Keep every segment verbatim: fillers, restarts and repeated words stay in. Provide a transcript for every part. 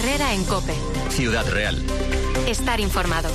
Herrera en COPE. Ciudad Real. Estar informado.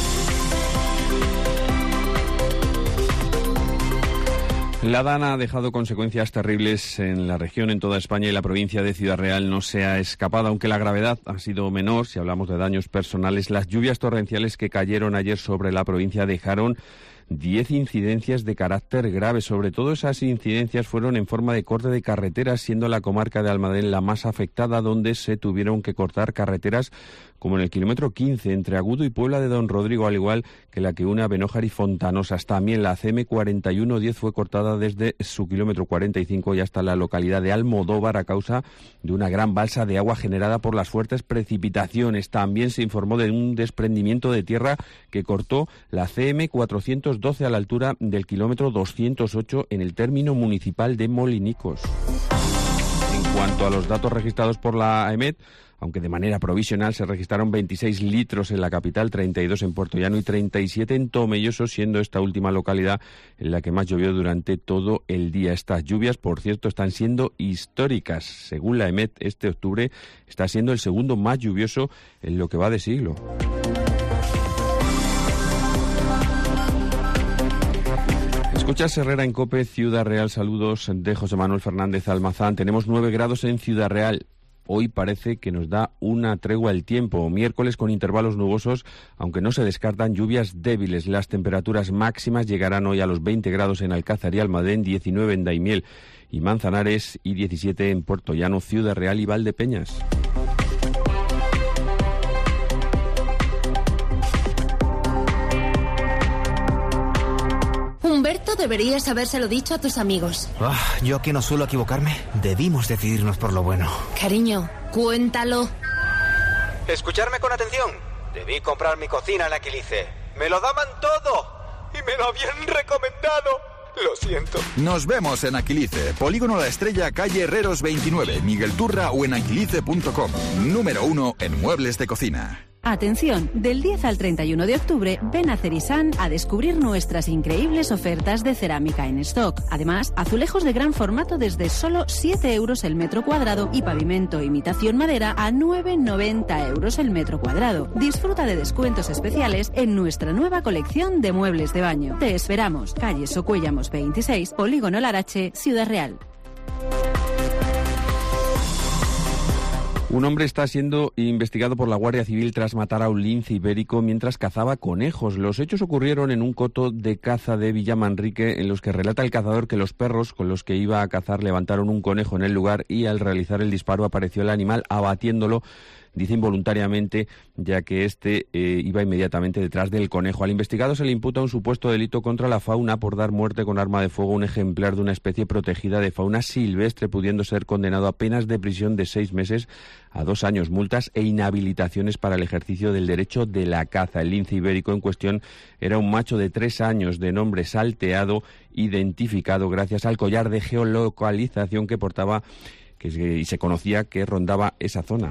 La Dana ha dejado consecuencias terribles en la región, en toda España, y la provincia de Ciudad Real no se ha escapado, aunque la gravedad ha sido menor. Si hablamos de daños personales, las lluvias torrenciales que cayeron ayer sobre la provincia dejaron diez incidencias de carácter grave. Sobre todo esas incidencias fueron en forma de corte de carreteras, siendo la comarca de Almadén la más afectada, donde se tuvieron que cortar carreteras como en el kilómetro quince, entre Agudo y Puebla de Don Rodrigo, al igual que la que une a Benójar y Fontanosas. También la C M cuarenta y uno diez fue cortada desde su kilómetro cuarenta y cinco y hasta la localidad de Almodóvar a causa de una gran balsa de agua generada por las fuertes precipitaciones. También se informó de un desprendimiento de tierra que cortó la C M cuatrocientos doce a la altura del kilómetro doscientos ocho en el término municipal de Molinicos. En cuanto a los datos registrados por la A E M E T, aunque de manera provisional, se registraron veintiséis litros en la capital, treinta y dos en Puerto Llano y treinta y siete en Tomelloso, siendo esta última localidad en la que más llovió durante todo el día. Estas lluvias, por cierto, están siendo históricas. Según la A E M E T, este octubre está siendo el segundo más lluvioso en lo que va de siglo. Escuchas Herrera en COPE, Ciudad Real. Saludos de José Manuel Fernández Almazán. Tenemos nueve grados en Ciudad Real. Hoy parece que nos da una tregua el tiempo. Miércoles con intervalos nubosos, aunque no se descartan lluvias débiles. Las temperaturas máximas llegarán hoy a los veinte grados en Alcázar y Almadén, diecinueve en Daimiel y Manzanares y diecisiete en Puerto Llano, Ciudad Real y Valdepeñas. Humberto, deberías habérselo dicho a tus amigos. Oh, yo que no suelo equivocarme, debimos decidirnos por lo bueno. Cariño, cuéntalo. Escucharme con atención. Debí comprar mi cocina en Aquilice. Me lo daban todo y me lo habían recomendado. Lo siento. Nos vemos en Aquilice, Polígono La Estrella, calle Herreros veintinueve, Miguel Turra o en aquilice punto com. Número uno en muebles de cocina. Atención, del diez al treinta y uno de octubre, ven a Cerisan a descubrir nuestras increíbles ofertas de cerámica en stock. Además, azulejos de gran formato desde solo siete euros el metro cuadrado y pavimento imitación madera a nueve noventa euros el metro cuadrado. Disfruta de descuentos especiales en nuestra nueva colección de muebles de baño. Te esperamos, calle Socuéllamos veintiséis, Polígono Larache, Ciudad Real. Un hombre está siendo investigado por la Guardia Civil tras matar a un lince ibérico mientras cazaba conejos. Los hechos ocurrieron en un coto de caza de Villamanrique, en los que relata el cazador que los perros con los que iba a cazar levantaron un conejo en el lugar y al realizar el disparo apareció el animal abatiéndolo, dice involuntariamente, ya que este eh, iba inmediatamente detrás del conejo. Al investigado se le imputa un supuesto delito contra la fauna por dar muerte con arma de fuego a un ejemplar de una especie protegida de fauna silvestre, pudiendo ser condenado a penas de prisión de seis meses a dos años, multas e inhabilitaciones para el ejercicio del derecho de la caza. El lince ibérico en cuestión era un macho de tres años, de nombre salteado, identificado gracias al collar de geolocalización que portaba que, y se conocía que rondaba esa zona.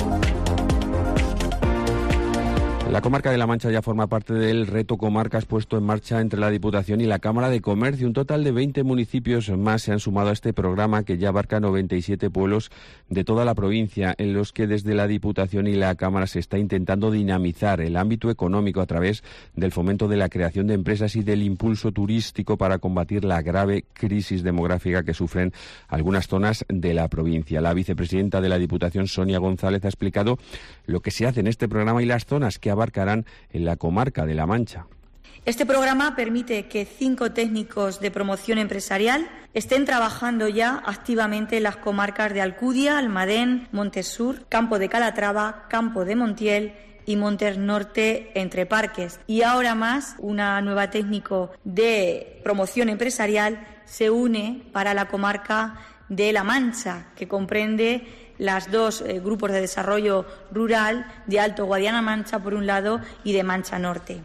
La comarca de La Mancha ya forma parte del reto comarcas puesto en marcha entre la Diputación y la Cámara de Comercio. Un total de veinte municipios más se han sumado a este programa, que ya abarca noventa y siete pueblos de toda la provincia, en los que desde la Diputación y la Cámara se está intentando dinamizar el ámbito económico a través del fomento de la creación de empresas y del impulso turístico para combatir la grave crisis demográfica que sufren algunas zonas de la provincia. La vicepresidenta de la Diputación, Sonia González, ha explicado lo que se hace en este programa y las zonas que abarcarán en la comarca de La Mancha. Este programa permite que cinco técnicos de promoción empresarial estén trabajando ya activamente en las comarcas de Alcudia, Almadén, Montes Sur, Campo de Calatrava, Campo de Montiel y Montes Norte, entre Parques. Y ahora más, una nueva técnico de promoción empresarial se une para la comarca de La Mancha, que comprende las dos eh, grupos de desarrollo rural de Alto Guadiana Mancha por un lado y de Mancha Norte.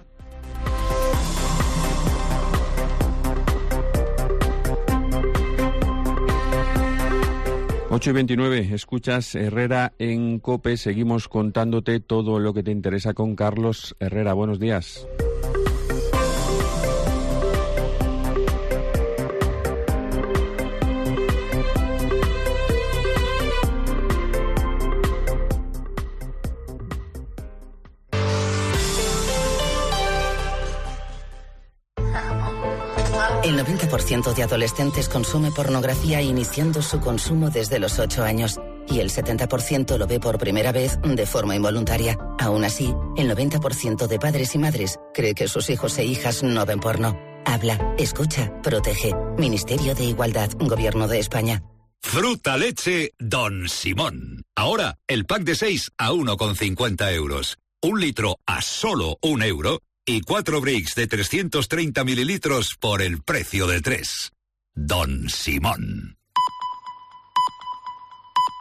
ocho y veintinueve, escuchas Herrera en COPE, seguimos contándote todo lo que te interesa con Carlos Herrera. Buenos días. El noventa por ciento de adolescentes consume pornografía iniciando su consumo desde los ocho años y el setenta por ciento lo ve por primera vez de forma involuntaria. Aún así, el noventa por ciento de padres y madres cree que sus hijos e hijas no ven porno. Habla, escucha, protege. Ministerio de Igualdad, Gobierno de España. Fruta leche Don Simón. Ahora, el pack de seis a uno con cincuenta euros. Un litro a solo un euro. Y cuatro bricks de trescientos treinta mililitros por el precio de tres. Don Simón.